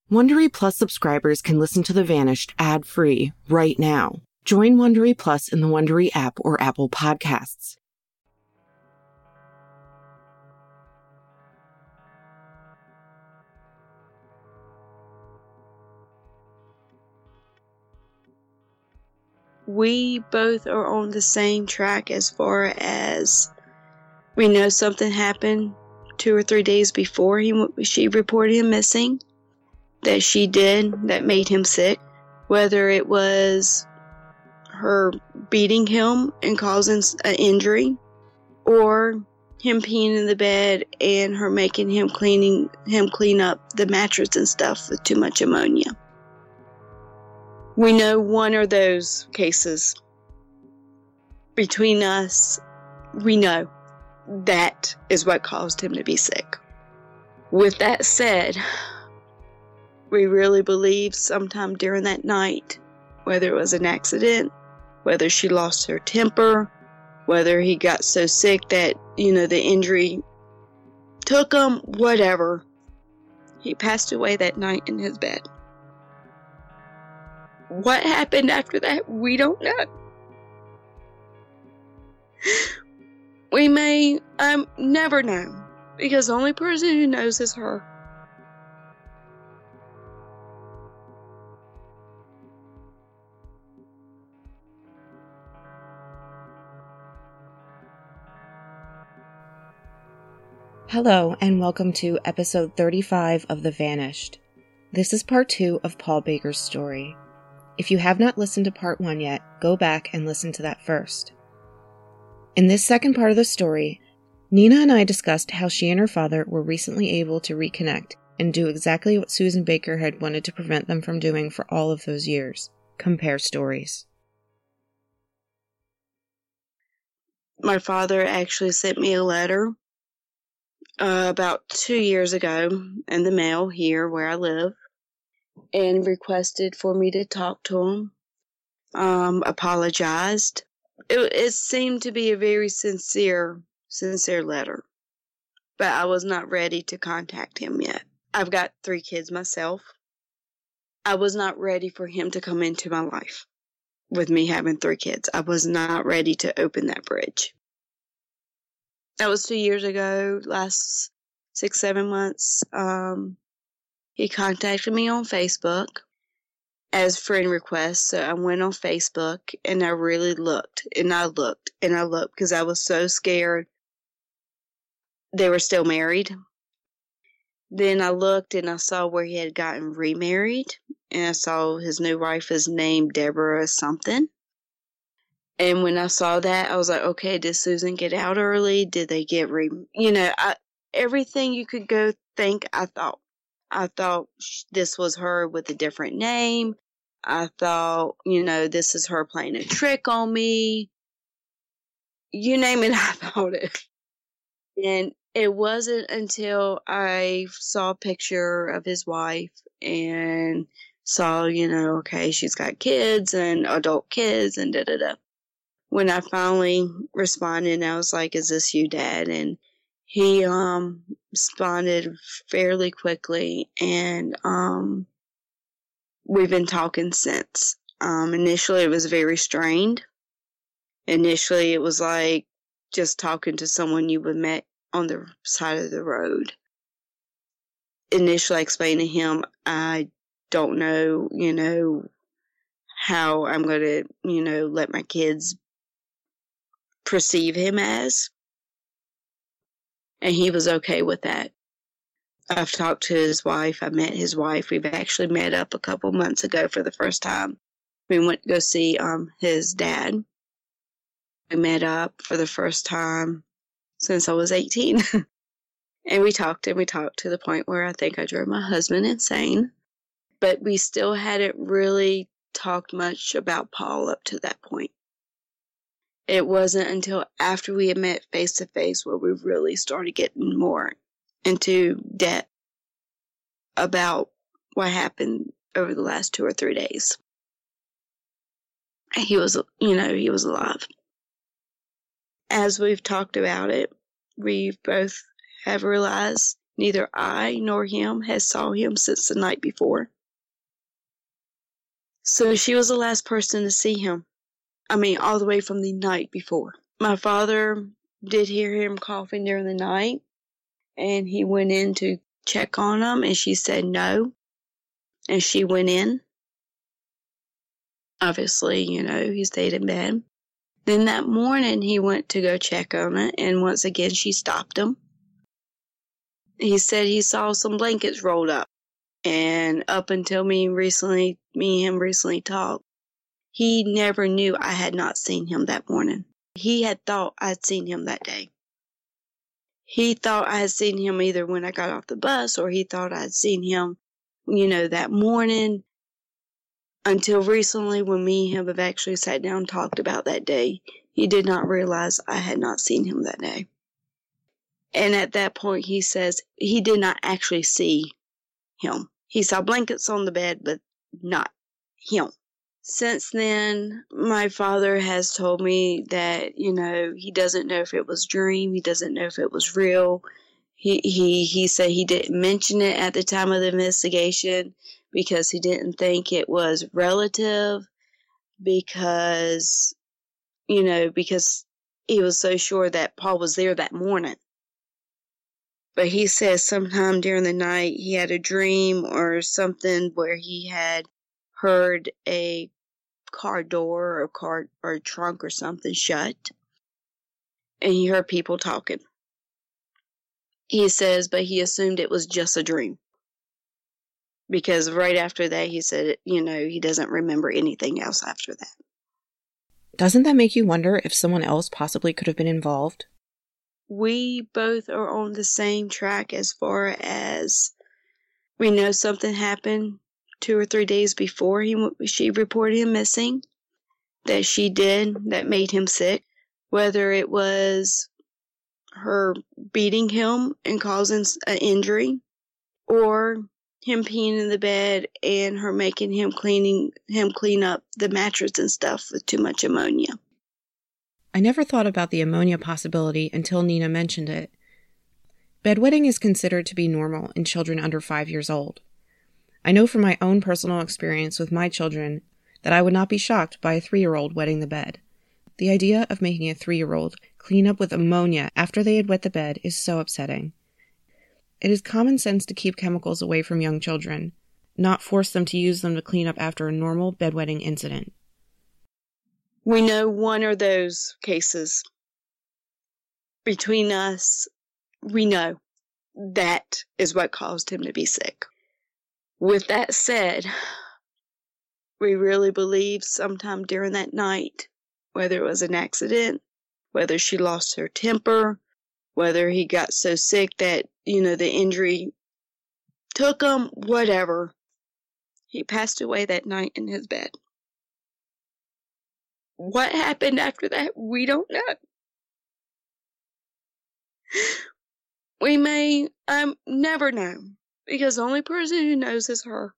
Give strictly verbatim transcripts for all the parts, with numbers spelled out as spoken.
Wondery Plus subscribers can listen to The Vanished ad-free right now. Join Wondery Plus in the Wondery app or Apple Podcasts. We both are on the same track as far as we know something happened two or three days before he she reported him missing, that she did, that made him sick. Whether it was her beating him and causing an injury, or him peeing in the bed and her making him cleaning him clean up the mattress and stuff with too much ammonia. We know one of those cases. Between us, we know that is what caused him to be sick. With that said, we really believe sometime during that night, whether it was an accident, whether she lost her temper, whether he got so sick that, you know, the injury took him, whatever, he passed away that night in his bed. What happened after that, we don't know. We may um never know, because the only person who knows is her. Hello, and welcome to episode thirty-five of The Vanished. This is part two of Paul Baker's story. If you have not listened to part one yet, go back and listen to that first. In this second part of the story, Nina and I discussed how she and her father were recently able to reconnect and do exactly what Susan Baker had wanted to prevent them from doing for all of those years: compare stories. My father actually sent me a letter uh, about two years ago in the mail here where I live, and requested for me to talk to him, um, apologized. It, it seemed to be a very sincere, sincere letter, but I was not ready to contact him yet. I've got three kids myself. I was not ready for him to come into my life with me having three kids. I was not ready to open that bridge. That was two years ago, last six, seven months. Um, He contacted me on Facebook as friend request. So I went on Facebook and I really looked and I looked and I looked because I was so scared they were still married. Then I looked and I saw where he had gotten remarried, and I saw his new wife is named Deborah something. And when I saw that, I was like, okay, did Susan get out early? Did they get re, you know, I, everything you could go think, I thought. I thought this was her with a different name. I thought, you know, this is her playing a trick on me. You name it, I thought it. And it wasn't until I saw a picture of his wife and saw, you know, okay, she's got kids and adult kids and da da da. When I finally responded, and I was like, is this you, Dad? And he um responded fairly quickly, and um we've been talking since. Um initially it was very strained. Initially it was like just talking to someone you would met on the side of the road. Initially I explained to him, I don't know, you know, how I'm going to, you know, let my kids perceive him as. And he was okay with that. I've talked to his wife. I met his wife. We've actually met up a couple months ago for the first time. We went to go see um his dad. We met up for the first time since I was eighteen. And we talked and we talked to the point where I think I drove my husband insane. But we still hadn't really talked much about Paul up to that point. It wasn't until after we had met face to face where we really started getting more into depth about what happened over the last two or three days. He was, you know, he was alive. As we've talked about it, we both have realized, Neither I nor him had saw him since the night before. So she was the last person to see him. I mean, all the way from the night before. My father did hear him coughing during the night, and he went in to check on him, and she said no. And she went in. Obviously, you know, he stayed in bed. Then that morning, he went to go check on it, and once again, she stopped him. He said he saw some blankets rolled up. And up until me recently, me and him recently talked, he never knew I had not seen him that morning. He had thought I'd seen him that day. He thought I had seen him either when I got off the bus, or he thought I'd seen him, you know, that morning. Until recently, when me and him have actually sat down and talked about that day, he did not realize I had not seen him that day. And at that point, he says he did not actually see him. He saw blankets on the bed, but not him. Since then, my father has told me that, you know, he doesn't know if it was a dream. He doesn't know if it was real. He, he, he said he didn't mention it at the time of the investigation because he didn't think it was relative, because, you know, because he was so sure that Paul was there that morning. But he says sometime during the night he had a dream or something where he had heard a car door or car or trunk or something shut, and he heard people talking. He says, but he assumed it was just a dream, because right after that he said, you know, he doesn't remember anything else after that. Doesn't that make you wonder if someone else possibly could have been involved? We both are on the same track as far as we know something happened two or three days before he she reported him missing, that she did, that made him sick. Whether it was her beating him and causing an injury, or him peeing in the bed and her making him cleaning him clean up the mattress and stuff with too much ammonia. I never thought about the ammonia possibility until Nina mentioned it. Bedwetting is considered to be normal in children under five years old. I know from my own personal experience with my children that I would not be shocked by a three-year-old wetting the bed. The idea of making a three-year-old clean up with ammonia after they had wet the bed is so upsetting. It is common sense to keep chemicals away from young children, not force them to use them to clean up after a normal bedwetting incident. We know one of those cases. Between us, we know that is what caused him to be sick. With that said, we really believe sometime during that night, whether it was an accident, whether she lost her temper, whether he got so sick that, you know, the injury took him, whatever, he passed away that night in his bed. What happened after that, we don't know. We may um never know, because the only person who knows is her.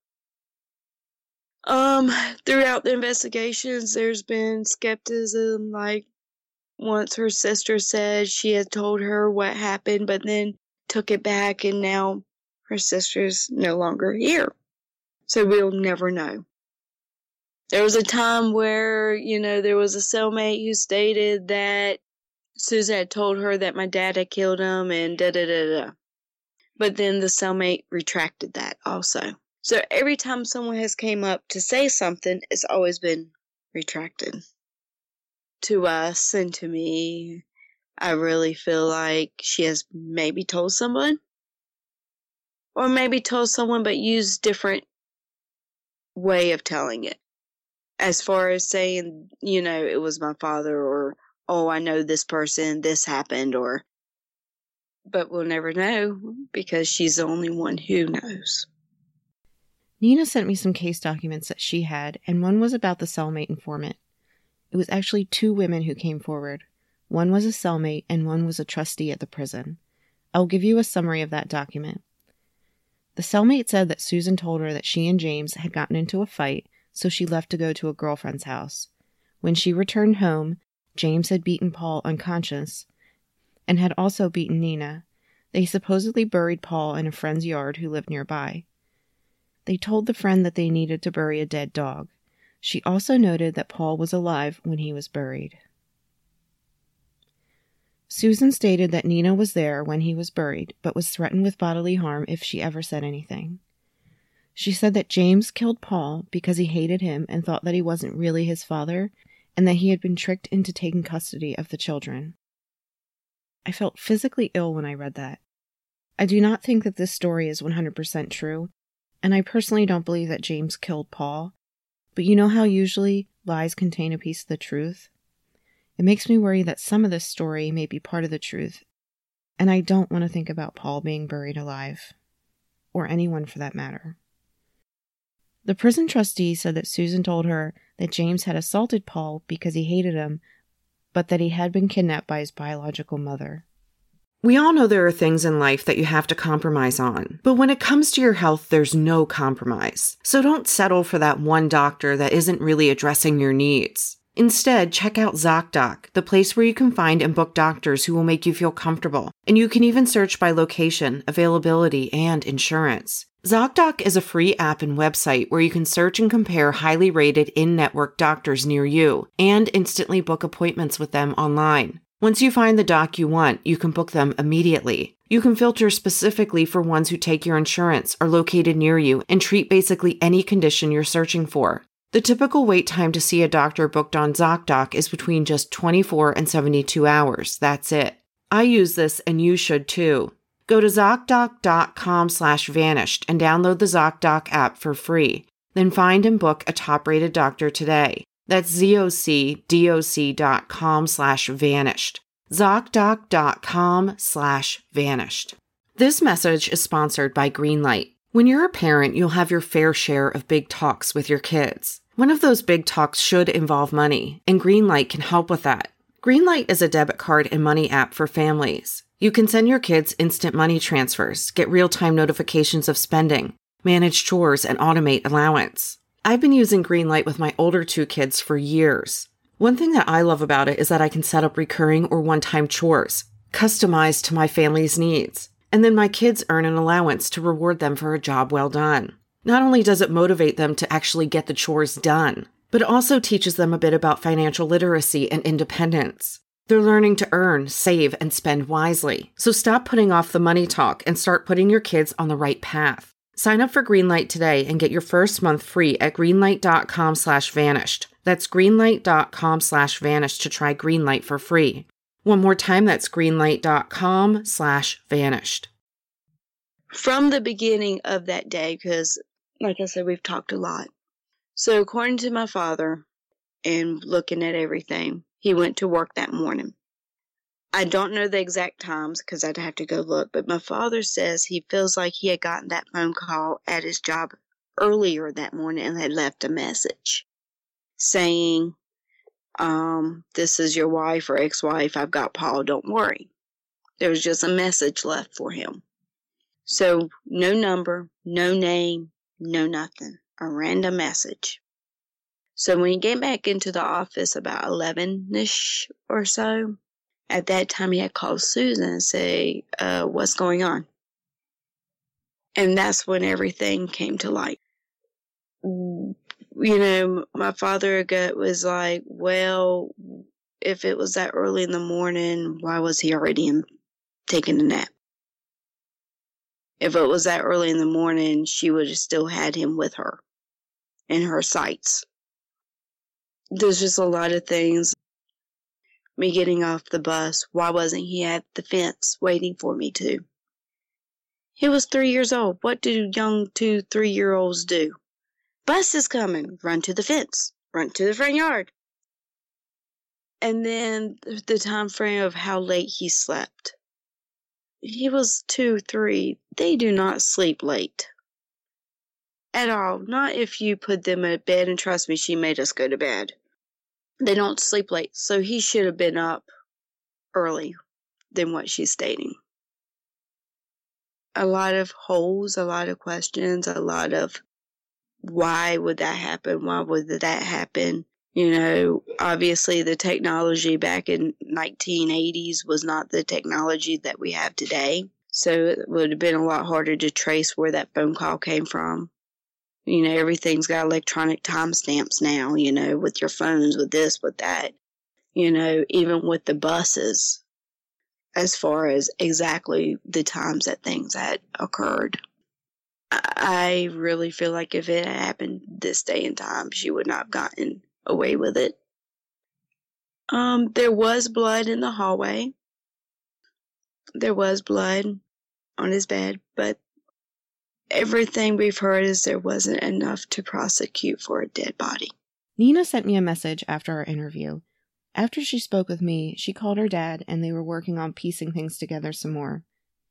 Um, throughout the investigations, there's been skepticism, like once her sister said she had told her what happened, but then took it back, and now her sister's no longer here. So we'll never know. There was a time where, you know, there was a cellmate who stated that Susan had told her that my dad had killed him and da-da-da-da. But then the cellmate retracted that also. So every time someone has came up to say something, it's always been retracted. To us and to me, I really feel like she has maybe told someone. Or maybe told someone but used different way of telling it. As far as saying, you know, it was my father, or, oh, I know this person, this happened, or, but we'll never know because she's the only one who knows. Nina sent me some case documents that she had, and one was about the cellmate informant. It was actually two women who came forward. One was a cellmate, and one was a trustee at the prison. I'll give you a summary of that document. The cellmate said that Susan told her that she and James had gotten into a fight, so she left to go to a girlfriend's house. When she returned home, James had beaten Paul unconscious and had also beaten Nina. They supposedly buried Paul in a friend's yard who lived nearby. They told the friend that they needed to bury a dead dog. She also noted that Paul was alive when he was buried. Susan stated that Nina was there when he was buried, but was threatened with bodily harm if she ever said anything. She said that James killed Paul because he hated him and thought that he wasn't really his father, and that he had been tricked into taking custody of the children. I felt physically ill when I read that. I do not think that this story is one hundred percent true, and I personally don't believe that James killed Paul, but you know how usually lies contain a piece of the truth? It makes me worry that some of this story may be part of the truth, and I don't want to think about Paul being buried alive, or anyone for that matter. The prison trustee said that Susan told her that James had assaulted Paul because he hated him, but that he had been kidnapped by his biological mother. We all know there are things in life that you have to compromise on, but when it comes to your health, there's no compromise. So don't settle for that one doctor that isn't really addressing your needs. Instead, check out ZocDoc, the place where you can find and book doctors who will make you feel comfortable, and you can even search by location, availability, and insurance. ZocDoc is a free app and website where you can search and compare highly rated in-network doctors near you, and instantly book appointments with them online. Once you find the doc you want, you can book them immediately. You can filter specifically for ones who take your insurance, are located near you, and treat basically any condition you're searching for. The typical wait time to see a doctor booked on ZocDoc is between just twenty-four and seventy-two hours. That's it. I use this and you should too. Go to ZocDoc.com slash vanished and download the ZocDoc app for free. Then find and book a top-rated doctor today. That's ZocDoc.com slash vanished. ZocDoc.com slash vanished. This message is sponsored by Greenlight. When you're a parent, you'll have your fair share of big talks with your kids. One of those big talks should involve money, and Greenlight can help with that. Greenlight is a debit card and money app for families. You can send your kids instant money transfers, get real-time notifications of spending, manage chores, and automate allowance. I've been using Greenlight with my older two kids for years. One thing that I love about it is that I can set up recurring or one-time chores, customized to my family's needs. And then my kids earn an allowance to reward them for a job well done. Not only does it motivate them to actually get the chores done, but it also teaches them a bit about financial literacy and independence. They're learning to earn, save, and spend wisely. So stop putting off the money talk and start putting your kids on the right path. Sign up for Greenlight today and get your first month free at greenlight.com slash vanished. That's greenlight.com slash vanished to try Greenlight for free. One more time, that's greenlight.com slash vanished. From the beginning of that day, because, like I said, we've talked a lot. So according to my father, and looking at everything, he went to work that morning. I don't know the exact times because I'd have to go look, but my father says he feels like he had gotten that phone call at his job earlier that morning and had left a message saying, um, this is your wife or ex-wife, I've got Paul, don't worry. There was just a message left for him. So no number, no name, no nothing. A random message. So when he came back into the office about eleven-ish or so, at that time he had called Susan and say, uh, what's going on? And that's when everything came to light. You know, my father was like, well, if it was that early in the morning, why was he already in, taking a nap? If it was that early in the morning, she would have still had him with her in her sights. There's just a lot of things. Me getting off the bus, why wasn't he at the fence waiting for me to? He was three years old. What do young two, three-year-olds do? Bus is coming. Run to the fence. Run to the front yard. And then the time frame of how late he slept. He was two, three. They do not sleep late. At all. Not if you put them in bed, and trust me, she made us go to bed. They don't sleep late, so he should have been up early than what she's stating. A lot of holes, a lot of questions, a lot of why would that happen? Why would that happen? You know, obviously the technology back in nineteen eighties was not the technology that we have today. So it would have been a lot harder to trace where that phone call came from. You know, everything's got electronic timestamps now, you know, with your phones, with this, with that. You know, even with the buses, as far as exactly the times that things had occurred. I really feel like if it had happened this day and time, she would not have gotten away with it. Um, there was blood in the hallway. There was blood on his bed, but everything we've heard is there wasn't enough to prosecute for a dead body. Nina sent me a message after our interview. After she spoke with me, she called her dad and they were working on piecing things together some more.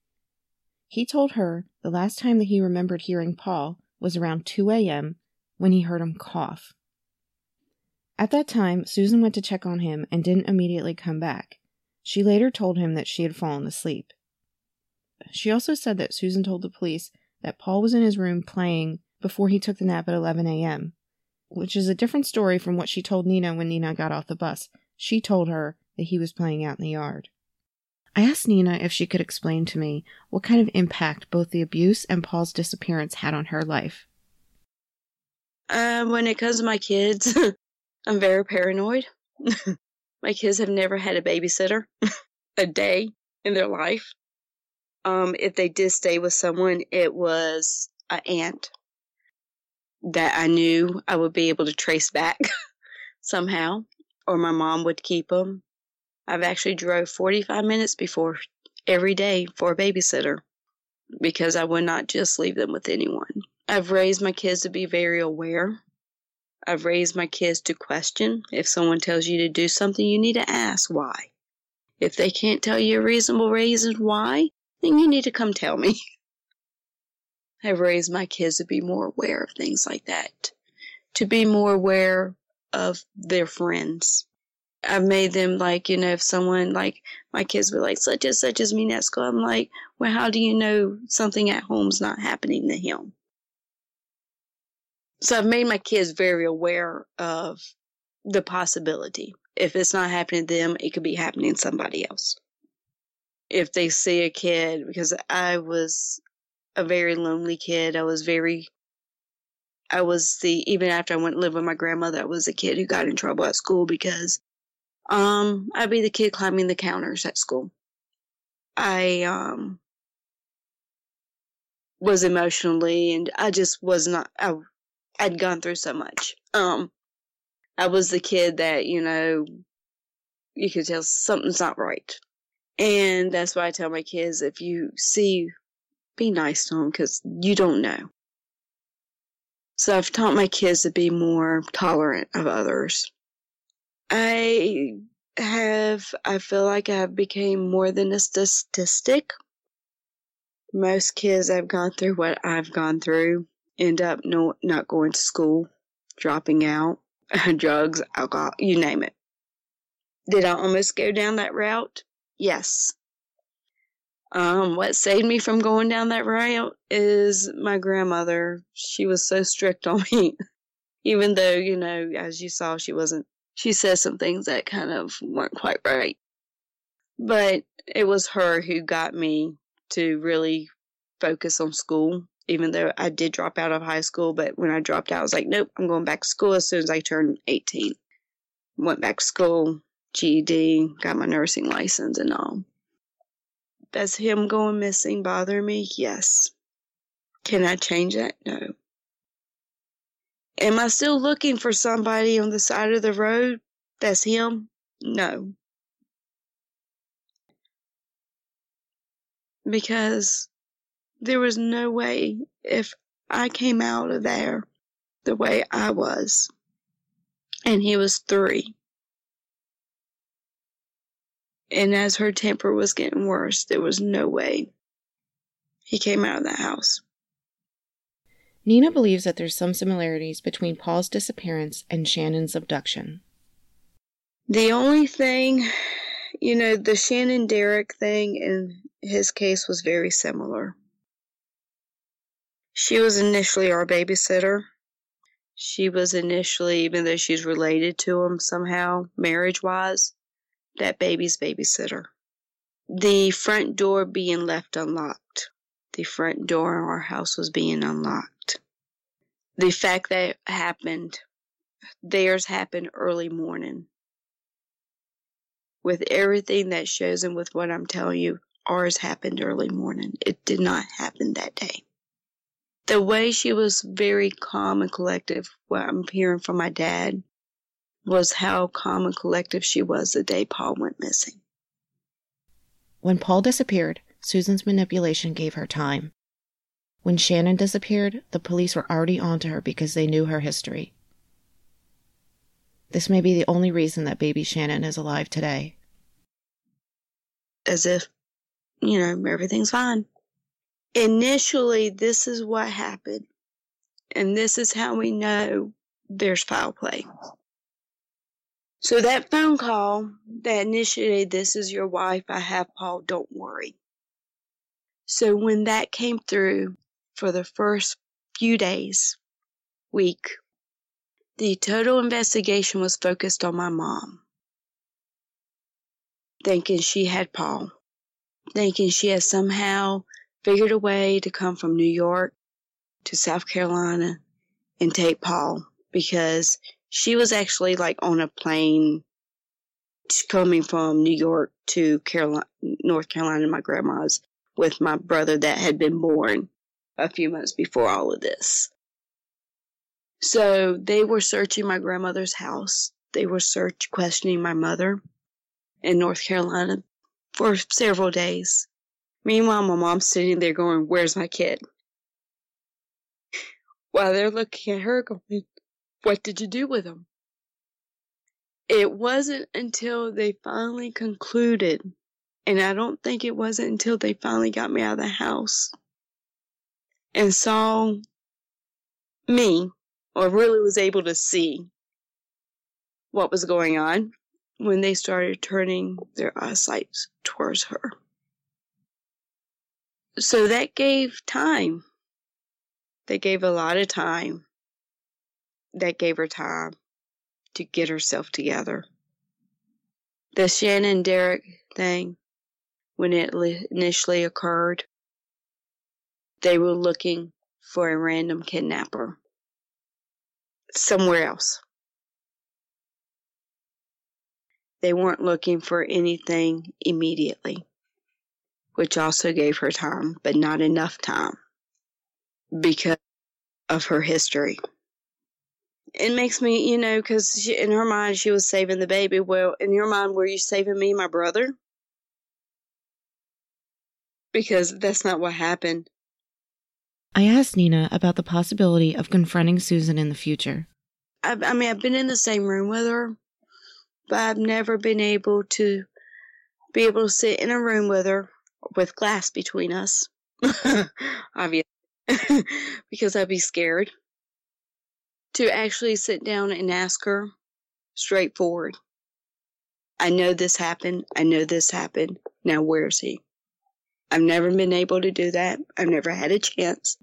He told her the last time that he remembered hearing Paul was around two a.m. when he heard him cough. At that time, Susan went to check on him and didn't immediately come back. She later told him that she had fallen asleep. She also said that Susan told the police that Paul was in his room playing before he took the nap at eleven a.m., which is a different story from what she told Nina when Nina got off the bus. She told her that he was playing out in the yard. I asked Nina if she could explain to me what kind of impact both the abuse and Paul's disappearance had on her life. Uh, when it comes to my kids, I'm very paranoid. My kids have never had a babysitter a day in their life. Um, if they did stay with someone, it was an aunt that I knew I would be able to trace back somehow, or my mom would keep them. I've actually drove forty-five minutes before every day for a babysitter because I would not just leave them with anyone. I've raised my kids to be very aware. I've raised my kids to question. If someone tells you to do something, you need to ask why. If they can't tell you a reasonable reason why, then you need to come tell me. I've raised my kids to be more aware of things like that, to be more aware of their friends. I've made them like, you know, if someone, like, my kids were like, such and such as me at school, I'm like, well, how do you know something at home's not happening to him? So I've made my kids very aware of the possibility. If it's not happening to them, it could be happening to somebody else. If they see a kid, because I was a very lonely kid, I was very, I was the, even after I went and lived with my grandmother, I was a kid who got in trouble at school because um, I'd be the kid climbing the counters at school. I um, was emotionally, and I just was not, I, I'd gone through so much. Um, I was the kid that, you know, you could tell something's not right. And that's why I tell my kids, if you see, be nice to them because you don't know. So I've taught my kids to be more tolerant of others. I have, I feel like I have become more than a statistic. Most kids that have gone through what I've gone through end up no, not going to school, dropping out, drugs, alcohol, you name it. Did I almost go down that route? Yes. Um, what saved me from going down that route is my grandmother. She was so strict on me. Even though, you know, as you saw, she wasn't, she said some things that kind of weren't quite right. But it was her who got me to really focus on school, even though I did drop out of high school. But when I dropped out, I was like, nope, I'm going back to school as soon as I turned eighteen. Went back to school, G E D, got my nursing license and all. Does him going missing bother me? Yes. Can I change that? No. Am I still looking for somebody on the side of the road that's him? No. Because there was no way, if I came out of there the way I was, and he was three, and as her temper was getting worse, there was no way he came out of that house. Nina believes that there's some similarities between Paul's disappearance and Shannon's abduction. The only thing, you know, the Shannon Derrick thing in his case was very similar. She was initially our babysitter. She was initially, even though she's related to him somehow, marriage-wise, that baby's babysitter. the front door being left unlocked. The front door of our house was being unlocked. The fact that it happened, theirs happened early morning. With everything that shows and with what I'm telling you, ours happened early morning. It did not happen that day. The way she was very calm and collective, what I'm hearing from my dad, was how calm and collective she was the day Paul went missing. When Paul disappeared, Susan's manipulation gave her time. When Shannon disappeared, the police were already onto her because they knew her history. This may be the only reason that baby Shannon is alive today. As if, you know, everything's fine. Initially, this is what happened. And this is how we know there's foul play. So that phone call that initiated, "This is your wife, I have Paul, don't worry." So when that came through, for the first few days, week, the total investigation was focused on my mom. Thinking she had Paul. Thinking she had somehow figured a way to come from New York to South Carolina and take Paul. Because she was actually like on a plane coming from New York to Carolina, North Carolina, my grandma's, with my brother that had been born a few months before all of this. So they were searching my grandmother's house. They were search questioning my mother in North Carolina for several days. Meanwhile, my mom's sitting there going, "Where's my kid?" While they're looking at her going, "What did you do with him?" It wasn't until they finally concluded, and I don't think it wasn't until they finally got me out of the house and saw me, or really was able to see what was going on, when they started turning their eyesight towards her. So that gave time. They gave a lot of time. That gave her time to get herself together. The Shannon Derek thing, when it initially occurred, they were looking for a random kidnapper somewhere else. They weren't looking for anything immediately, which also gave her time, but not enough time because of her history. It makes me, you know, because in her mind, she was saving the baby. Well, in your mind, were you saving me, my brother? Because that's not what happened. I asked Nina about the possibility of confronting Susan in the future. I, I mean, I've been in the same room with her, but I've never been able to be able to sit in a room with her with glass between us, obviously, because I'd be scared. To actually sit down and ask her straightforward, "I know this happened. I know this happened. Now where's he?" I've never been able to do that. I've never had a chance.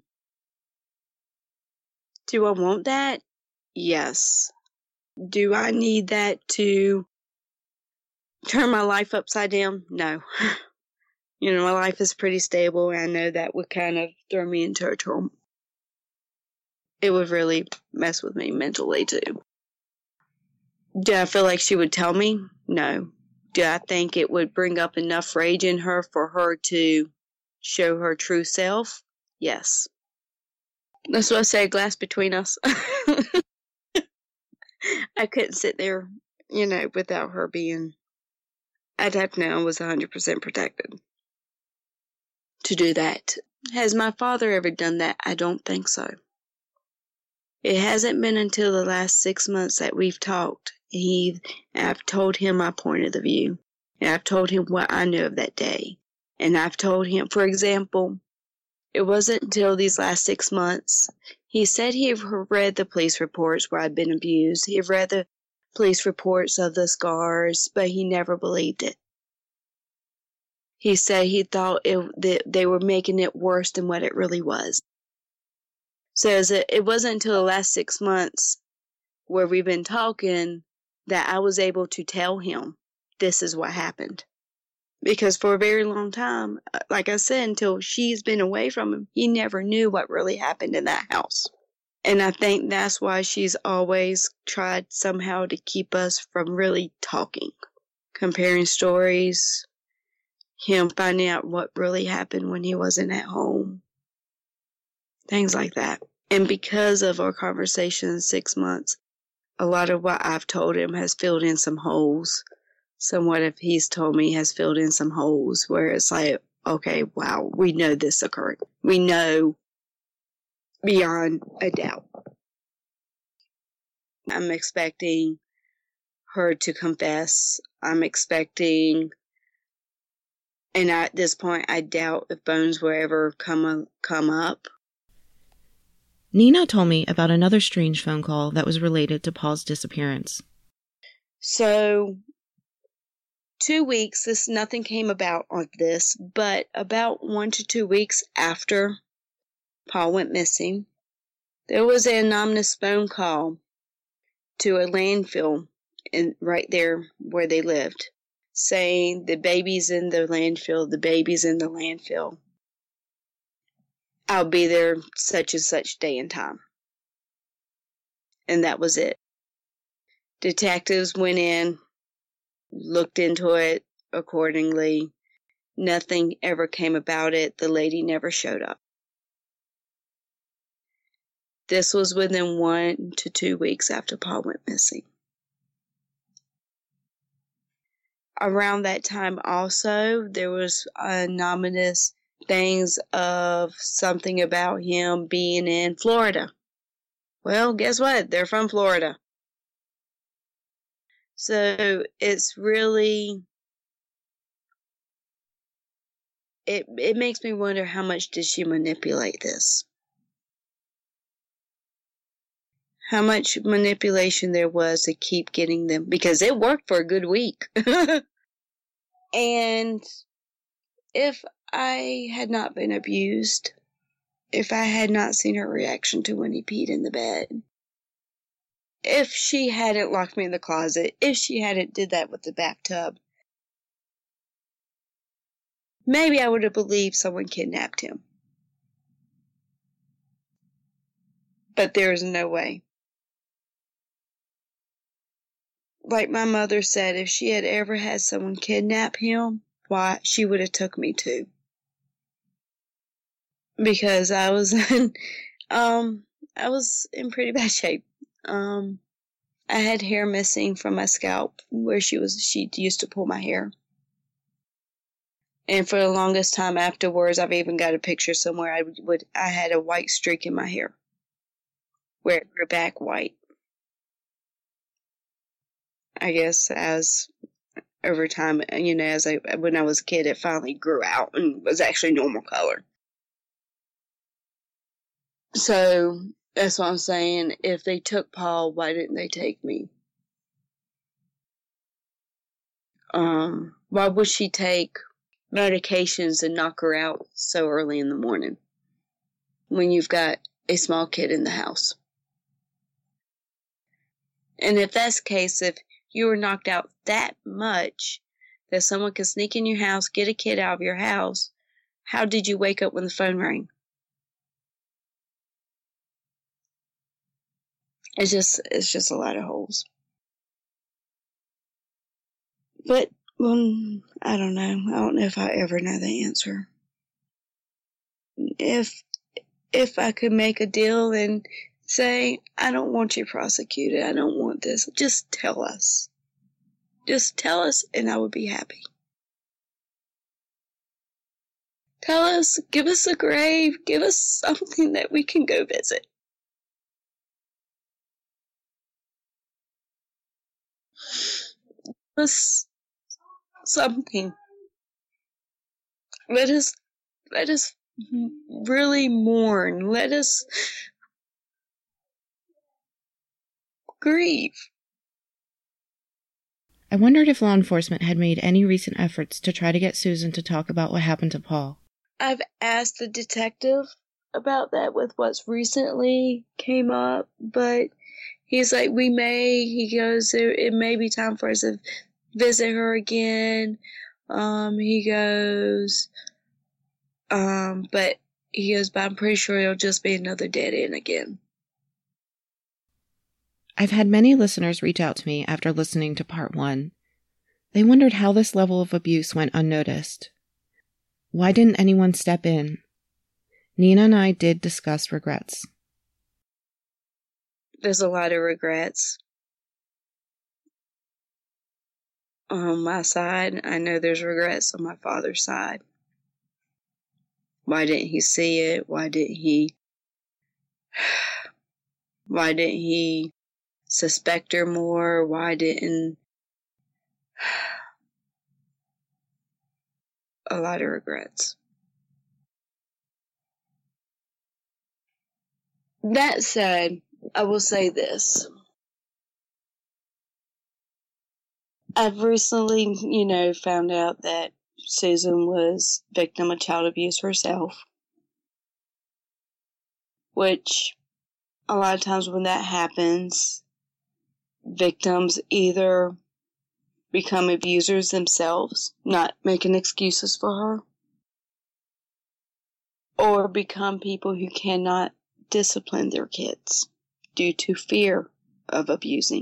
Do I want that? Yes. Do I need that to turn my life upside down? No. You know, my life is pretty stable, and I know that would kind of throw me into a turmoil. It would really mess with me mentally, too. Do I feel like she would tell me? No. Do I think it would bring up enough rage in her for her to show her true self? Yes. That's what I say, glass between us. I couldn't sit there, you know, without her being... I'd have to know I was one hundred percent protected to do that. Has my father ever done that? I don't think so. It hasn't been until the last six months that we've talked. He, I've told him my point of the view. And I've told him what I knew of that day. And I've told him, for example, it wasn't until these last six months. He said he had read the police reports where I'd been abused. He had read the police reports of the scars, but he never believed it. He said he thought it, that they were making it worse than what it really was. So it wasn't until the last six months where we've been talking that I was able to tell him this is what happened. Because for a very long time, like I said, until she's been away from him, he never knew what really happened in that house. And I think that's why she's always tried somehow to keep us from really talking, comparing stories, him finding out what really happened when he wasn't at home, things like that. And because of our conversation in six months, a lot of what I've told him has filled in some holes. Somewhat of he's told me has filled in some holes where it's like, okay, wow, we know this occurred. We know beyond a doubt. I'm expecting her to confess. I'm expecting, and at this point, I doubt if Bones will ever come, come up. Nina told me about another strange phone call that was related to Paul's disappearance. So, two weeks, this nothing came about on this, but about one to two weeks after Paul went missing, there was an anonymous phone call to a landfill in, right there where they lived, saying the baby's in the landfill, the baby's in the landfill. I'll be there such and such day and time. And that was it. Detectives went in, looked into it accordingly. Nothing ever came about it. The lady never showed up. This was within one to two weeks after Paul went missing. Around that time also, there was anonymous things of something about him being in Florida. Well, guess what? They're from Florida. So it's really, it it makes me wonder how much did she manipulate this? How much manipulation there was to keep getting them, because it worked for a good week. And if I had not been abused, if I had not seen her reaction to when he peed in the bed, if she hadn't locked me in the closet, if she hadn't did that with the bathtub, maybe I would have believed someone kidnapped him. But there is no way. Like my mother said, if she had ever had someone kidnap him, why, she would have took me too. Because I was in, um, I was in pretty bad shape. Um, I had hair missing from my scalp where she was, she used to pull my hair. And for the longest time afterwards, I've even got a picture somewhere. I would, I had a white streak in my hair where it grew back white. I guess as over time, you know, as I, when I was a kid, it finally grew out and was actually normal color. So that's what I'm saying. If they took Paul, why didn't they take me? Um, why would she take medications and knock her out so early in the morning when you've got a small kid in the house? And if that's the case, if you were knocked out that much that someone could sneak in your house, get a kid out of your house, how did you wake up when the phone rang? It's just, it's just a lot of holes. But, well, I don't know. I don't know if I ever know the answer. If, if I could make a deal and say, I don't want you prosecuted, I don't want this, just tell us. Just tell us and I would be happy. Tell us, give us a grave, give us something that we can go visit. Give us something. Let us, let us really mourn. Let us grieve. I wondered if law enforcement had made any recent efforts to try to get Susan to talk about what happened to Paul. I've asked the detective about that with what's recently came up, but he's like, we may, he goes, it may be time for us to visit her again. Um, he goes, um, but he goes, but I'm pretty sure it'll just be another dead end again. I've had many listeners reach out to me after listening to part one. They wondered how this level of abuse went unnoticed. Why didn't anyone step in? Nina and I did discuss regrets. There's a lot of regrets. On my side, I know there's regrets on my father's side. Why didn't he see it? Why didn't he... Why didn't he suspect her more? Why didn't... A lot of regrets. That said, I will say this. I've recently, you know, found out that Susan was victim of child abuse herself. Which, a lot of times when that happens, victims either become abusers themselves, not making excuses for her, or become people who cannot discipline their kids due to fear of abusing.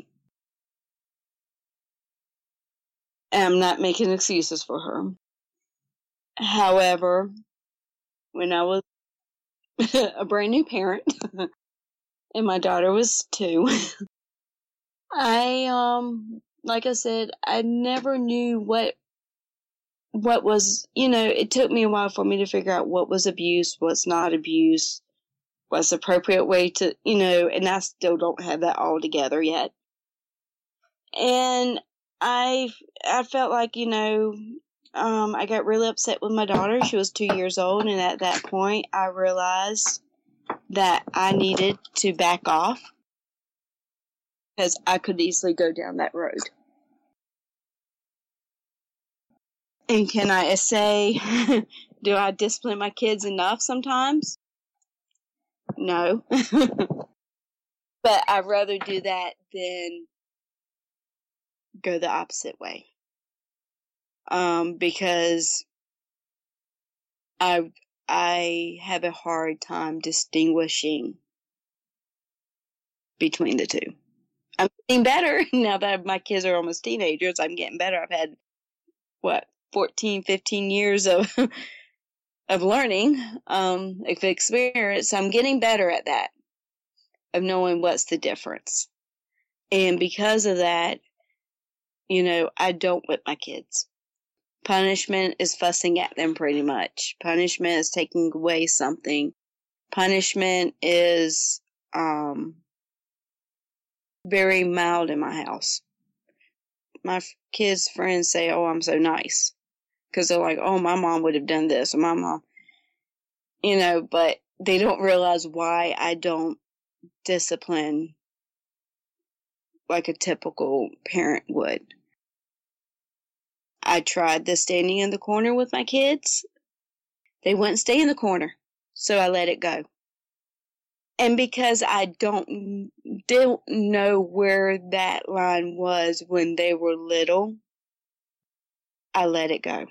And I'm not making excuses for her. However, when I was a brand new parent and my daughter was two, I, um, like I said, I never knew what, what was, you know, it took me a while for me to figure out what was abuse, what's not abuse, what's the appropriate way to, you know, and I still don't have that all together yet. And I, I felt like, you know, um, I got really upset with my daughter. She was two years old, and at that point, I realized that I needed to back off because I could easily go down that road. And can I say, do I discipline my kids enough sometimes? No. But I'd rather do that than go the opposite way. Um, because I I have a hard time distinguishing between the two. I'm getting better now that my kids are almost teenagers. I'm getting better. I've had, what, fourteen, fifteen years of of learning, um, of experience. I'm getting better at that, of knowing what's the difference. And because of that, you know, I don't whip my kids. Punishment is fussing at them pretty much. Punishment is taking away something. Punishment is um, very mild in my house. My kids' friends say, oh, I'm so nice. Because they're like, oh, my mom would have done this, or my mom. You know, but they don't realize why I don't discipline like a typical parent would. I tried the standing in the corner with my kids. They wouldn't stay in the corner, so I let it go. And because I don't, didn't know where that line was when they were little, I let it go.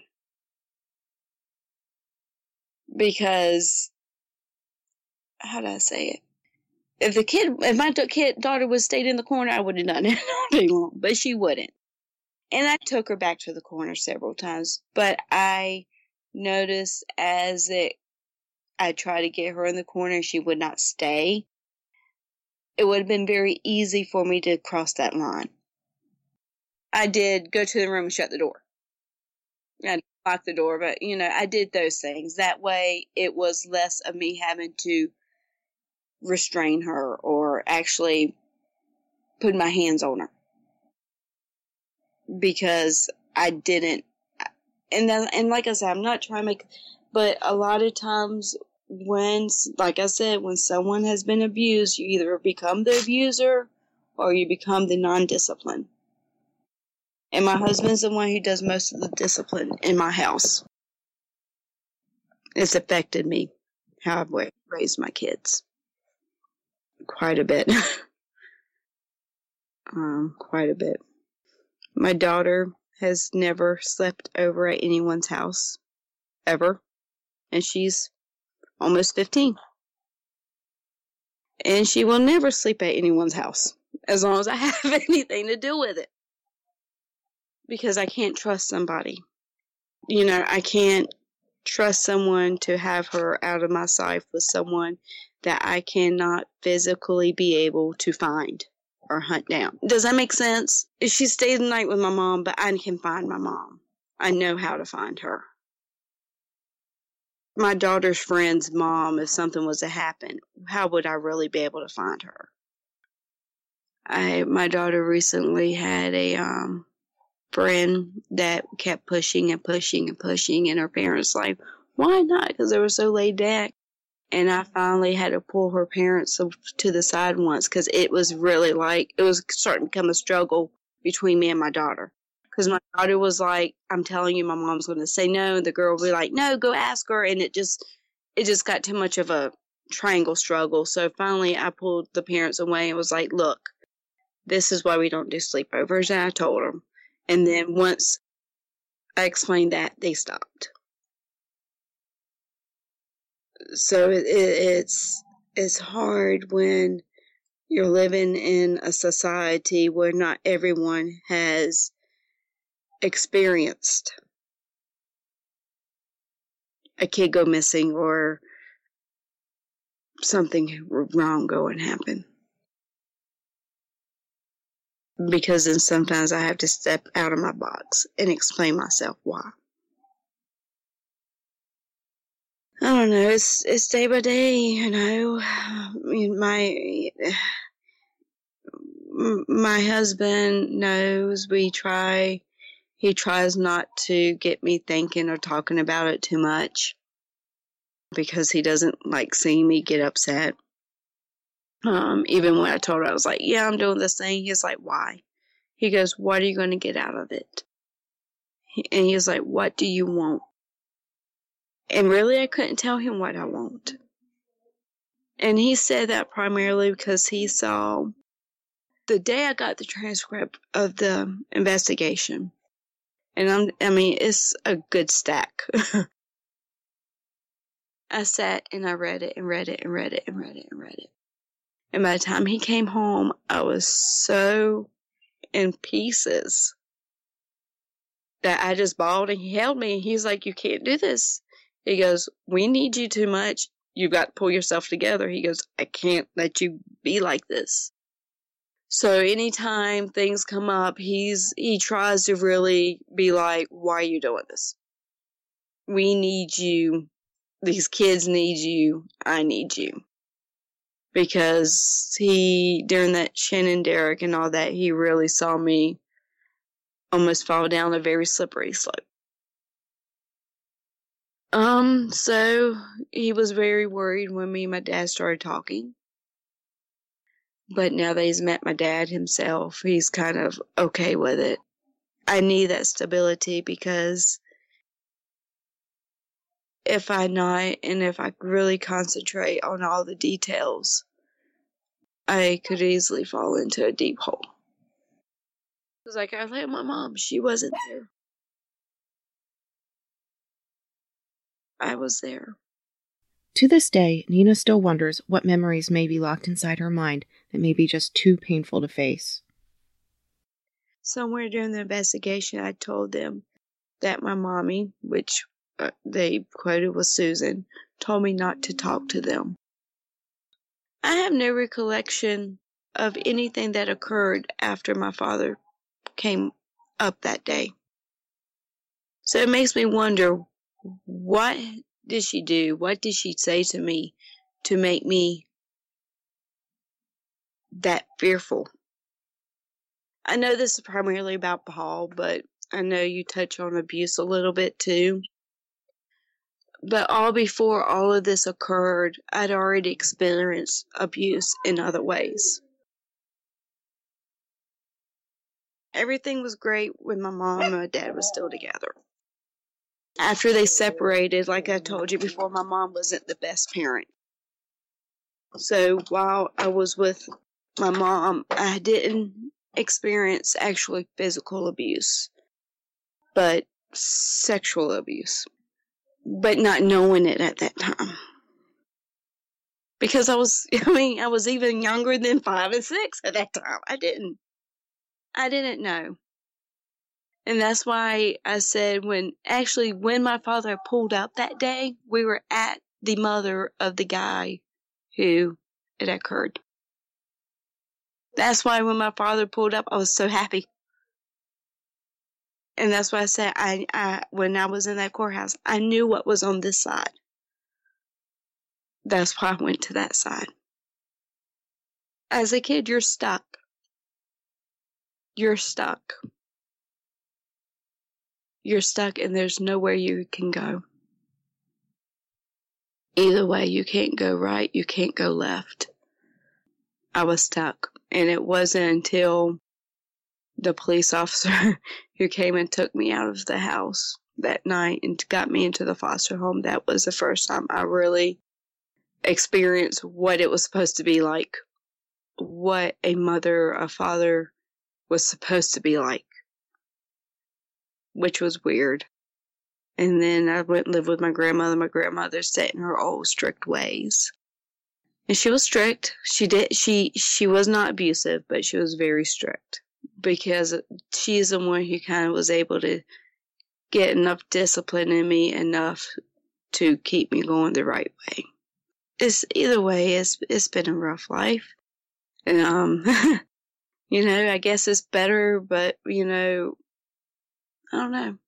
Because, how do I say it? If the kid, if my kid daughter would stayed in the corner, I would have done it all day long, but she wouldn't. And I took her back to the corner several times, but I noticed as it, I tried to get her in the corner, she would not stay. It would have been very easy for me to cross that line. I did go to the room and shut the door. I locked the door, but, you know, I did those things. That way, it was less of me having to restrain her or actually put my hands on her. Because I didn't, and then, and like I said, I'm not trying to make, but a lot of times when, like I said, when someone has been abused, you either become the abuser or you become the non-disciplined. And my husband's the one who does most of the discipline in my house. It's affected me, how I've raised my kids. Quite a bit. um, quite a bit. My daughter has never slept over at anyone's house, ever. And she's almost fifteen. And she will never sleep at anyone's house, as long as I have anything to do with it. Because I can't trust somebody. You know, I can't trust someone to have her out of my sight with someone that I cannot physically be able to find or hunt down. Does that make sense? She stayed the night with my mom, but I can find my mom. I know how to find her. My daughter's friend's mom, if something was to happen, how would I really be able to find her? I, my daughter recently had a um, friend that kept pushing and pushing and pushing, and her parents like, why not? Because they were so laid back. And I finally had to pull her parents to the side once, because it was really like, it was starting to become a struggle between me and my daughter. Because my daughter was like, I'm telling you, my mom's going to say no. And the girl would be like, no, go ask her. And it just, it just got too much of a triangle struggle. So finally I pulled the parents away and was like, look, this is why we don't do sleepovers. And I told them. And then once I explained that, they stopped. So it, it, it's, it's hard when you're living in a society where not everyone has experienced a kid go missing or something wrong go and happen. Because then sometimes I have to step out of my box and explain myself why. I don't know, it's it's day by day, you know. I mean, my my husband knows we try. He tries not to get me thinking or talking about it too much because he doesn't like seeing me get upset. Um, even when I told her, I was like, yeah, I'm doing this thing. He's like, why? He goes, what are you going to get out of it? And he's like, what do you want? And really, I couldn't tell him what I want. And he said that primarily because he saw the day I got the transcript of the investigation. And I'm, I mean, it's a good stack. I sat and I read it and read it and read it and read it and read it. And by the time he came home, I was so in pieces that I just bawled, and he held me and he's like, you can't do this. He goes, we need you too much. You've got to pull yourself together. He goes, I can't let you be like this. So anytime things come up, he's he tries to really be like, why are you doing this? We need you. These kids need you. I need you. Because he, during that Shannon Derrick and all that, he really saw me almost fall down a very slippery slope. Um, so he was very worried when me and my dad started talking. But now that he's met my dad himself, he's kind of okay with it. I need that stability because if I not, and if I really concentrate on all the details, I could easily fall into a deep hole. It was like, I let my mom, she wasn't there. I was there. To this day, Nina still wonders what memories may be locked inside her mind that may be just too painful to face. Somewhere during the investigation, I told them that my mommy, which uh, they quoted was Susan, told me not to talk to them. I have no recollection of anything that occurred after my father came up that day. So it makes me wonder, what did she do? What did she say to me to make me that fearful? I know this is primarily about Paul, but I know you touch on abuse a little bit too. But all before all of this occurred, I'd already experienced abuse in other ways. Everything was great when my mom and my dad were still together. After they separated, like I told you before, my mom wasn't the best parent. So while I was with my mom, I didn't experience actually physical abuse. but sexual abuse, but not knowing it at that time. Because I was, I mean, I was even younger than five and six at that time. I didn't, I didn't know. And that's why I said when, actually, when my father pulled up that day, we were at the mother of the guy who it occurred. That's why when my father pulled up, I was so happy. And that's why I said, I, I, when I was in that courthouse, I knew what was on this side. That's why I went to that side. As a kid, you're stuck. You're stuck. You're stuck and there's nowhere you can go. Either way, you can't go right, you can't go left. I was stuck. And it wasn't until the police officer who came and took me out of the house that night and got me into the foster home, that was the first time I really experienced what it was supposed to be like. What a mother, a father was supposed to be like. Which was weird. And then I went and lived with my grandmother. My grandmother set in her old strict ways. And she was strict. She did, she, she was not abusive, but she was very strict. Because she's the one who kind of was able to get enough discipline in me, enough to keep me going the right way. It's, either way, it's, it's been a rough life. And, um, you know, I guess it's better, but, you know, I don't know.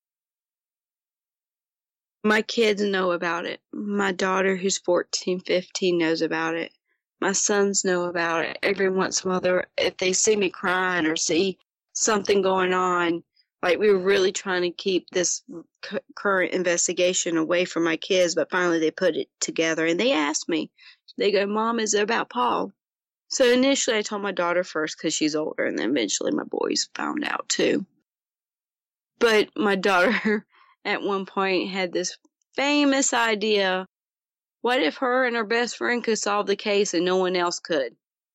My kids know about it. My daughter, who's fourteen, fifteen, knows about it. My sons know about it. Every once in a while, if they see me crying or see something going on, like we were really trying to keep this c- current investigation away from my kids, but finally they put it together and they asked me. They go, Mom, is it about Paul? So initially I told my daughter first because she's older, and then eventually my boys found out too. But my daughter at one point had this famous idea, what if her and her best friend could solve the case and no one else could?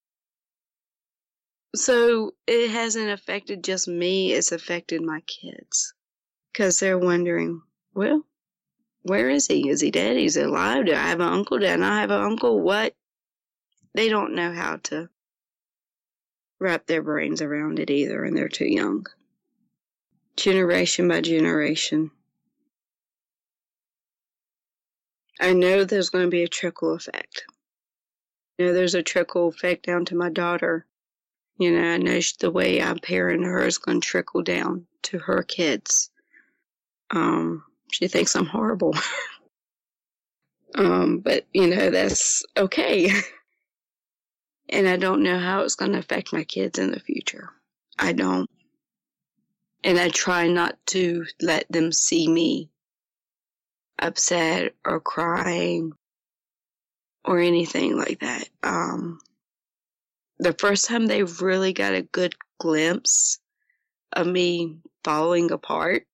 So it hasn't affected just me, it's affected my kids. Because they're wondering, well, where is he? Is he dead? Is he alive? Do I have an uncle? Do I not have an uncle? What? They don't know how to wrap their brains around it either, and they're too young. Generation by generation. I know there's going to be a trickle effect. You know, there's a trickle effect down to my daughter. You know, I know the way I parent her is going to trickle down to her kids. Um, she thinks I'm horrible. um, but, you know, that's okay. And I don't know how it's going to affect my kids in the future. I don't. And I try not to let them see me upset or crying or anything like that. Um, the first time they really got a good glimpse of me falling apart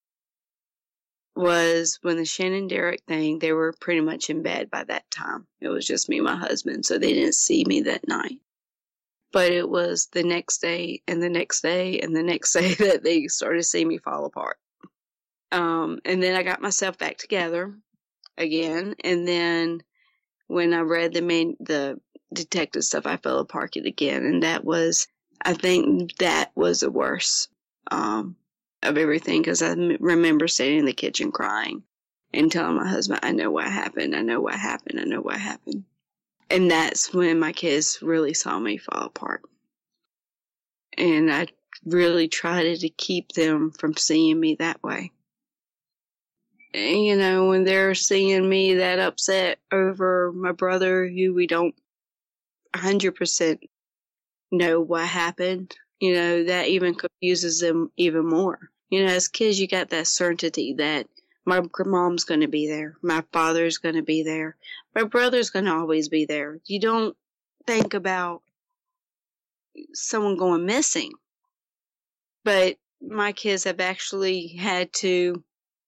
was when the Shannon Derrick thing, they were pretty much in bed by that time. It was just me and my husband, so they didn't see me that night. But it was the next day and the next day and the next day that they started seeing me fall apart. Um, and then I got myself back together again. And then when I read the main, the detective stuff, I fell apart again. And that was, I think that was the worst, um, of everything. Because I m- remember sitting in the kitchen crying and telling my husband, I know what happened. I know what happened. I know what happened. And that's when my kids really saw me fall apart. And I really tried to keep them from seeing me that way. And, you know, when they're seeing me that upset over my brother, who we don't one hundred percent know what happened, you know, that even confuses them even more. You know, as kids, you got that certainty that my mom's going to be there. My father's going to be there. My brother's going to always be there. You don't think about someone going missing. But my kids have actually had to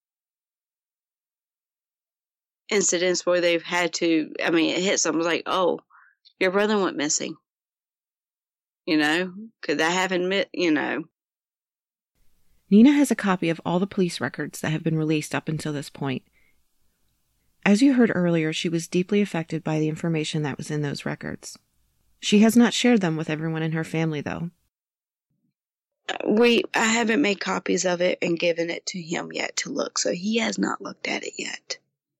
incidents where they've had to, I mean, it hits them like, oh, your brother went missing. You know, could that happen, you know? Nina has a copy of all the police records that have been released up until this point. As you heard earlier, she was deeply affected by the information that was in those records. She has not shared them with everyone in her family, though. We, I haven't made copies of it and given it to him yet to look, so he has not looked at it yet.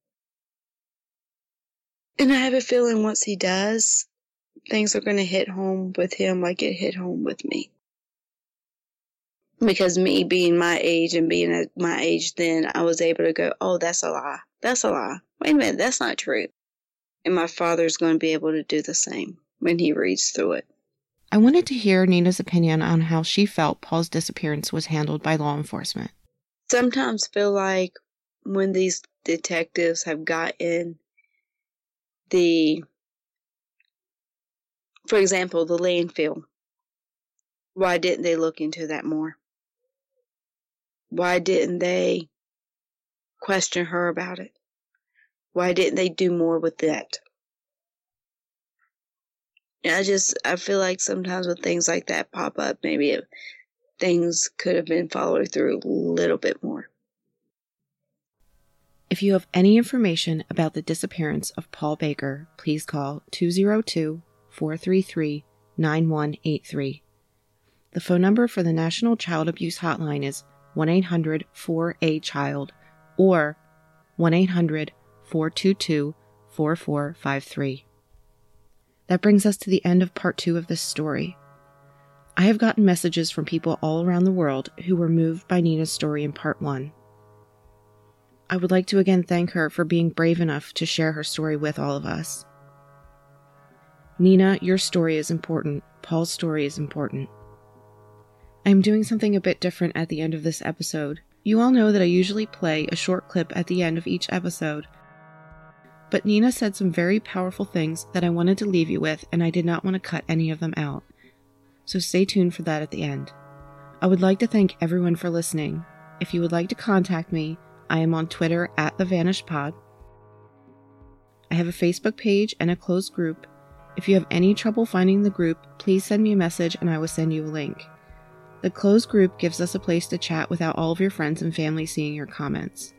And I have a feeling once he does, things are going to hit home with him like it hit home with me. Because me being my age and being at my age then, I was able to go, oh, that's a lie. That's a lie. Wait a minute, that's not true. And my father's going to be able to do the same when he reads through it. I wanted to hear Nina's opinion on how she felt Paul's disappearance was handled by law enforcement. Sometimes feel like when these detectives have gotten the, for example, the landfill, why didn't they look into that more? Why didn't they question her about it? Why didn't they do more with that? I just, I feel like sometimes when things like that pop up, maybe it, things could have been followed through a little bit more. If you have any information about the disappearance of Paul Baker, please call two oh two, four three three, nine one eight three. The phone number for the National Child Abuse Hotline is one eight hundred four A child or one eight hundred four two two four four five three. That brings us to the end of part two of this story. I have gotten messages from people all around the world who were moved by Nina's story in part one. I would like to again thank her for being brave enough to share her story with all of us. Nina, your story is important. Paul's story is important. I am doing something a bit different at the end of this episode. You all know that I usually play a short clip at the end of each episode. But Nina said some very powerful things that I wanted to leave you with, and I did not want to cut any of them out. So stay tuned for that at the end. I would like to thank everyone for listening. If you would like to contact me, I am on Twitter at The Vanished Pod. I have a Facebook page and a closed group. If you have any trouble finding the group, please send me a message and I will send you a link. The closed group gives us a place to chat without all of your friends and family seeing your comments.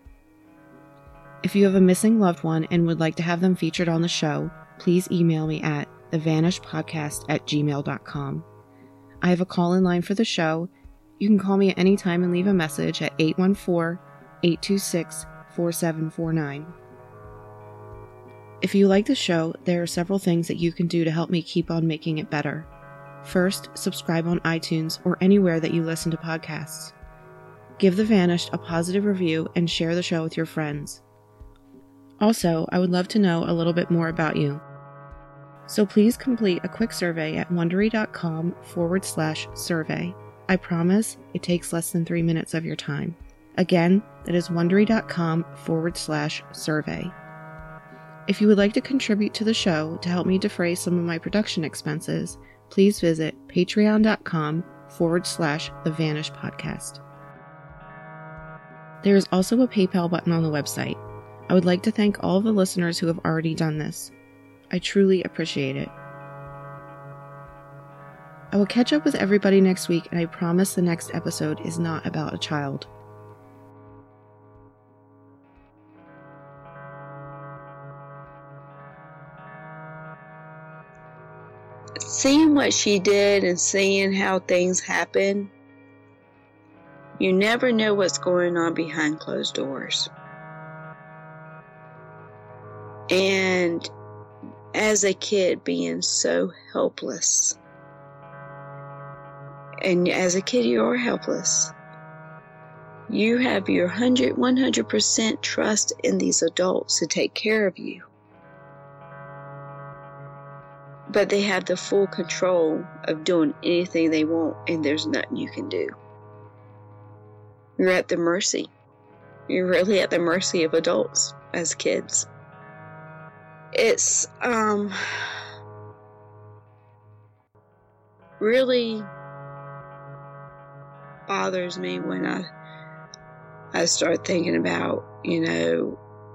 If you have a missing loved one and would like to have them featured on the show, please email me at the vanished podcast at gmail dot com. I have a call-in line for the show. You can call me at any time and leave a message at eight one four, eight two six, four seven four nine. If you like the show, there are several things that you can do to help me keep on making it better. First, subscribe on iTunes or anywhere that you listen to podcasts. Give The Vanished a positive review and share the show with your friends. Also, I would love to know a little bit more about you. So please complete a quick survey at wondery.com forward slash survey. I promise it takes less than three minutes of your time. Again, that is wondery.com forward slash survey. If you would like to contribute to the show to help me defray some of my production expenses, please visit patreon.com forward slash the Vanished Podcast. There is also a PayPal button on the website. I would like to thank all of the listeners who have already done this. I truly appreciate it. I will catch up with everybody next week, and I promise the next episode is not about a child. Seeing what she did and seeing how things happen, you never know what's going on behind closed doors. And as a kid, being so helpless. And as a kid, you are helpless. You have your one hundred, one hundred percent trust in these adults to take care of you. But they have the full control of doing anything they want, and there's nothing you can do. You're at the mercy. You're really at the mercy of adults as kids. It's um really bothers me when I I start thinking about, you know,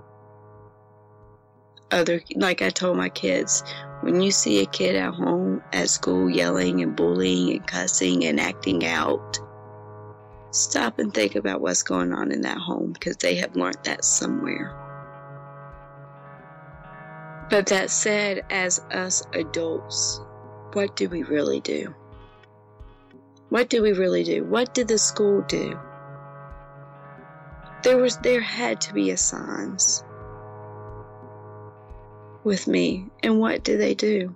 other, like I told my kids, when you see a kid at home, at school, yelling and bullying and cussing and acting out, stop and think about what's going on in that home, because they have learned that somewhere. But that said, as us adults, what do we really do? What do we really do? What did the school do? There was, there had to be a signs with me. And what did they do?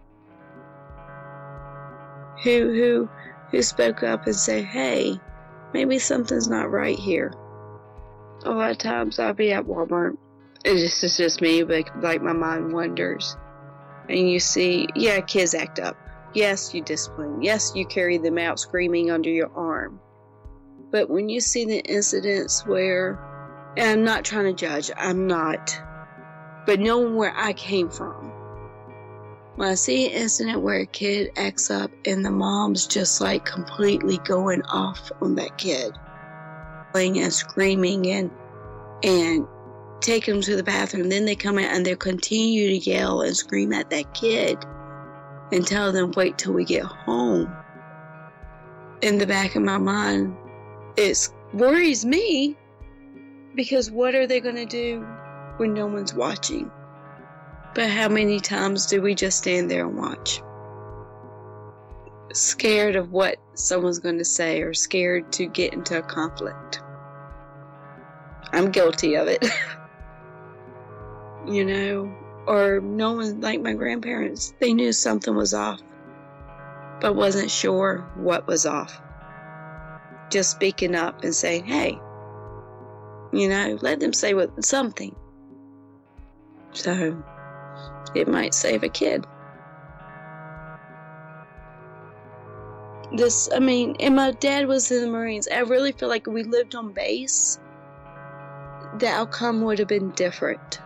Who, who, who spoke up and said, hey, maybe something's not right here? A lot of times I'll be at Walmart. It's just, just me, but like my mind wanders. And you see, yeah, kids act up. Yes, you discipline. Yes, you carry them out screaming under your arm. But when you see the incidents where, and I'm not trying to judge, I'm not, but knowing where I came from, when I see an incident where a kid acts up and the mom's just like completely going off on that kid, playing and screaming and and take them to the bathroom, then they come in and they continue to yell and scream at that kid and tell them, wait till we get home. In the back of my mind, it worries me, because what are they going to do when no one's watching? But how many times do we just stand there and watch? Scared of what someone's going to say, or scared to get into a conflict. I'm guilty of it. You know, or no one, like my grandparents, they knew something was off, but wasn't sure what was off. Just speaking up and saying, hey, you know, let them say what, something. So it might save a kid. This, I mean, and my dad was in the Marines. I really feel like if we lived on base, the outcome would have been different.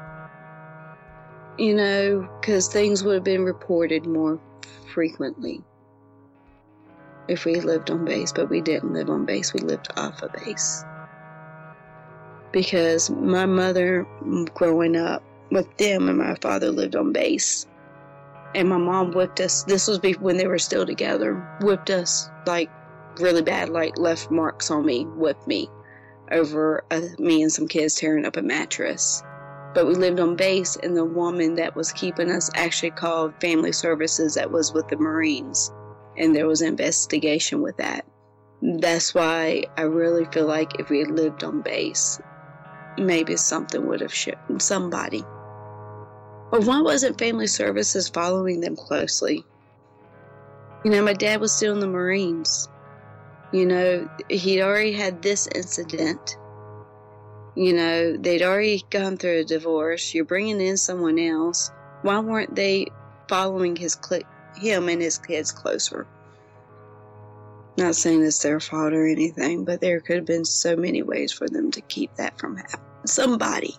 You know, because things would have been reported more frequently if we lived on base, but we didn't live on base. We lived off of base. Because my mother, growing up with them, and my father lived on base. And my mom whipped us. This was when they were still together. Whipped us like really bad, like left marks on me, whipped me over uh, me and some kids tearing up a mattress. But we lived on base, and the woman that was keeping us actually called Family Services that was with the Marines. And there was an investigation with that. That's why I really feel like if we had lived on base, maybe something would have shipped somebody. But why wasn't Family Services following them closely? You know, my dad was still in the Marines. You know, he'd already had this incident. You know, they'd already gone through a divorce. You're bringing in someone else. Why weren't they following his cl- him and his kids closer? Not saying it's their fault or anything, but there could have been so many ways for them to keep that from happening. Somebody.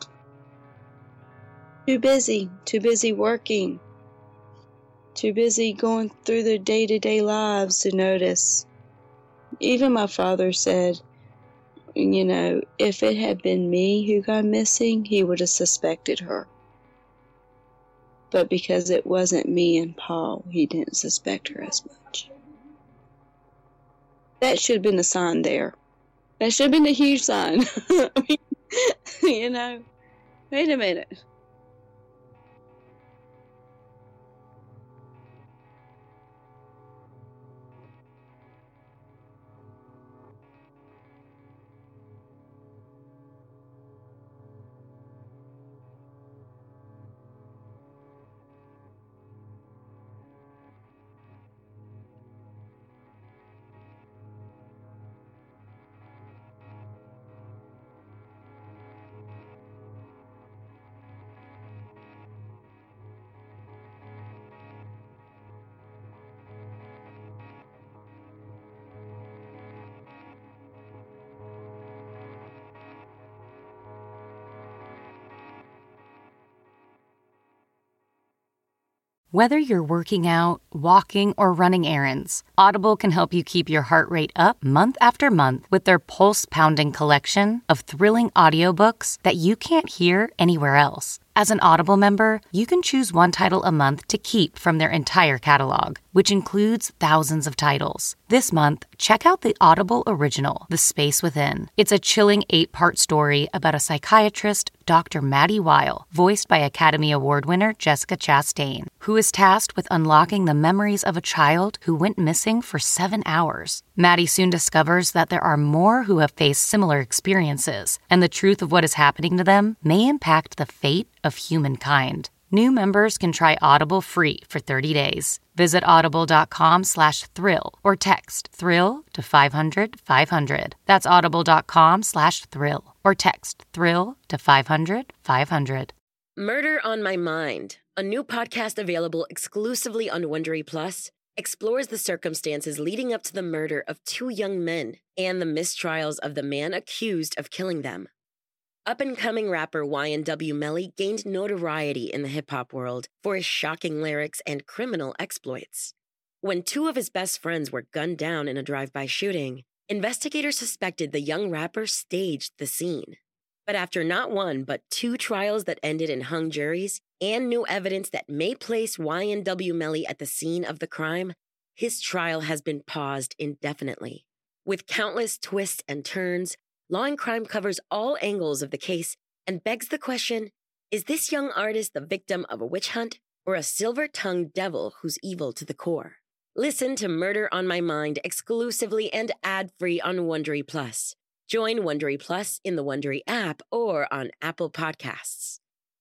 Too busy. Too busy working. Too busy going through their day-to-day lives to notice. Even my father said, you know, if it had been me who got missing, he would have suspected her. But because it wasn't me and Paul, he didn't suspect her as much. That should have been a sign there. That should have been a huge sign. I mean, you know, wait a minute. Whether you're working out, walking, or running errands, Audible can help you keep your heart rate up month after month with their pulse-pounding collection of thrilling audiobooks that you can't hear anywhere else. As an Audible member, you can choose one title a month to keep from their entire catalog, which includes thousands of titles. This month, check out the Audible original, The Space Within. It's a chilling eight-part story about a psychiatrist, Doctor Maddie Weil, voiced by Academy Award winner Jessica Chastain, who is tasked with unlocking the memories of a child who went missing for seven hours. Maddie soon discovers that there are more who have faced similar experiences, and the truth of what is happening to them may impact the fate of humankind. New members can try Audible free for thirty days. Visit audible.com slash thrill or text thrill to five hundred five hundred. That's audible.com slash thrill or text thrill to five hundred five hundred. Murder on My Mind, a new podcast available exclusively on Wondery Plus, explores the circumstances leading up to the murder of two young men and the mistrials of the man accused of killing them. Up-and-coming rapper Y N W Melly gained notoriety in the hip-hop world for his shocking lyrics and criminal exploits. When two of his best friends were gunned down in a drive-by shooting, investigators suspected the young rapper staged the scene. But after not one but two trials that ended in hung juries and new evidence that may place Y N W Melly at the scene of the crime, his trial has been paused indefinitely. With countless twists and turns, Law and Crime covers all angles of the case and begs the question, is this young artist the victim of a witch hunt or a silver-tongued devil who's evil to the core? Listen to Murder on My Mind exclusively and ad-free on Wondery Plus. Join Wondery Plus in the Wondery app or on Apple Podcasts.